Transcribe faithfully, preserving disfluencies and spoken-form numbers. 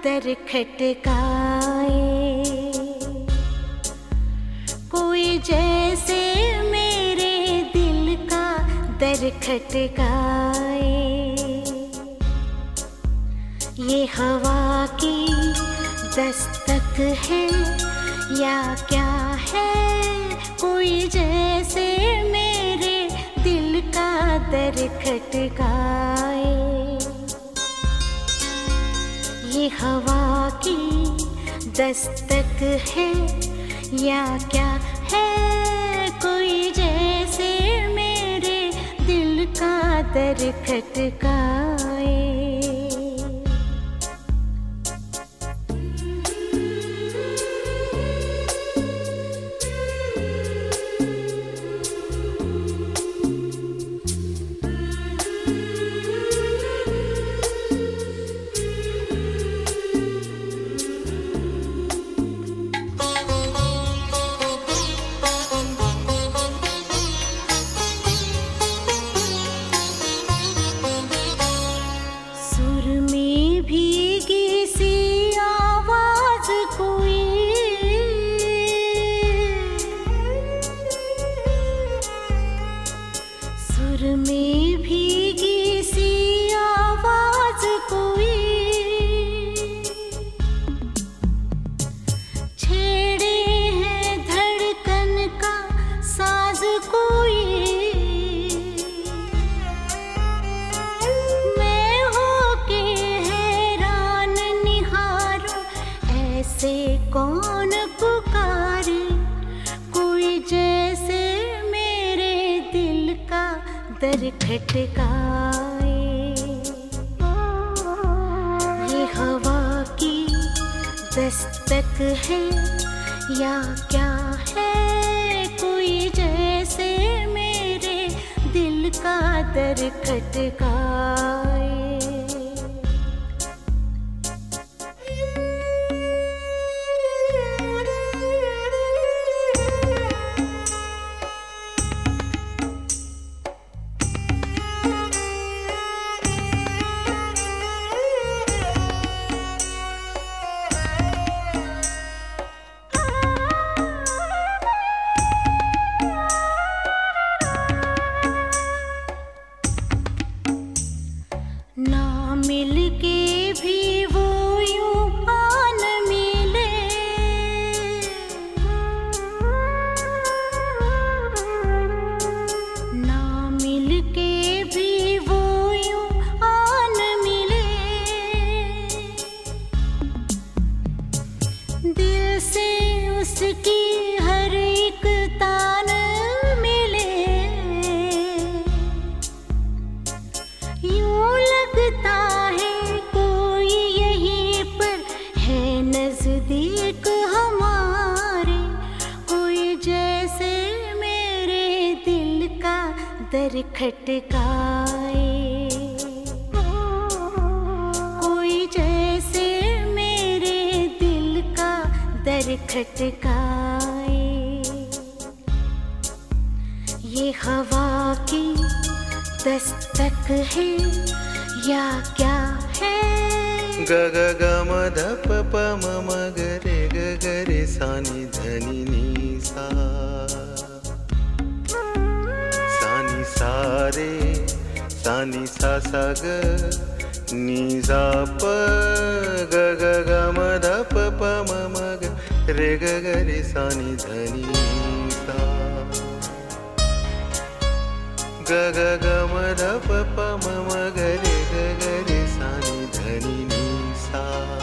दर खटकाए, कोई जैसे मेरे दिल का दर खटकाए। ये हवा की दस्तक है या क्या है, कोई जैसे मेरे दिल का दर खटकाए। ये हवा की दस्तक है या क्या है, कोई जैसे मेरे दिल का दर खटकाए। में भीगी सी आवाज कोई, छेड़े है धड़कन का साज कोई। मैं होके हैरान निहारूं, ऐसे कौन पुकारे, कोई जैसे मेरे दिल का दर खटकाए। ये हवा की दस्तक है या क्या है, कोई जैसे मेरे दिल का दर खटकाए। ना मिल के भी वो यूं आन मिले, ना मिल के भी वो यूं आन मिले। दिल से उसकी हर एक तान मिले, यूं लगता है कोई यहीं पर है नजदीक हमारे, कोई जैसे मेरे दिल का दर खटकाए। कोई जैसे मेरे दिल का दर खटकाए। ये हवा की दस्तक है या क्या है, ग ग ग म ध प प म म ग रे ग ग रे सा नि ध नि नि सा, सा नि सा रे सा नि सा सा ग नि सा प, ग ग ग म ध प प म म ग रे ग ग रे सा नि ध नि सा, ग ग ग म ध प प म म ग रे ग ग रे सा नि ध नि नि सा।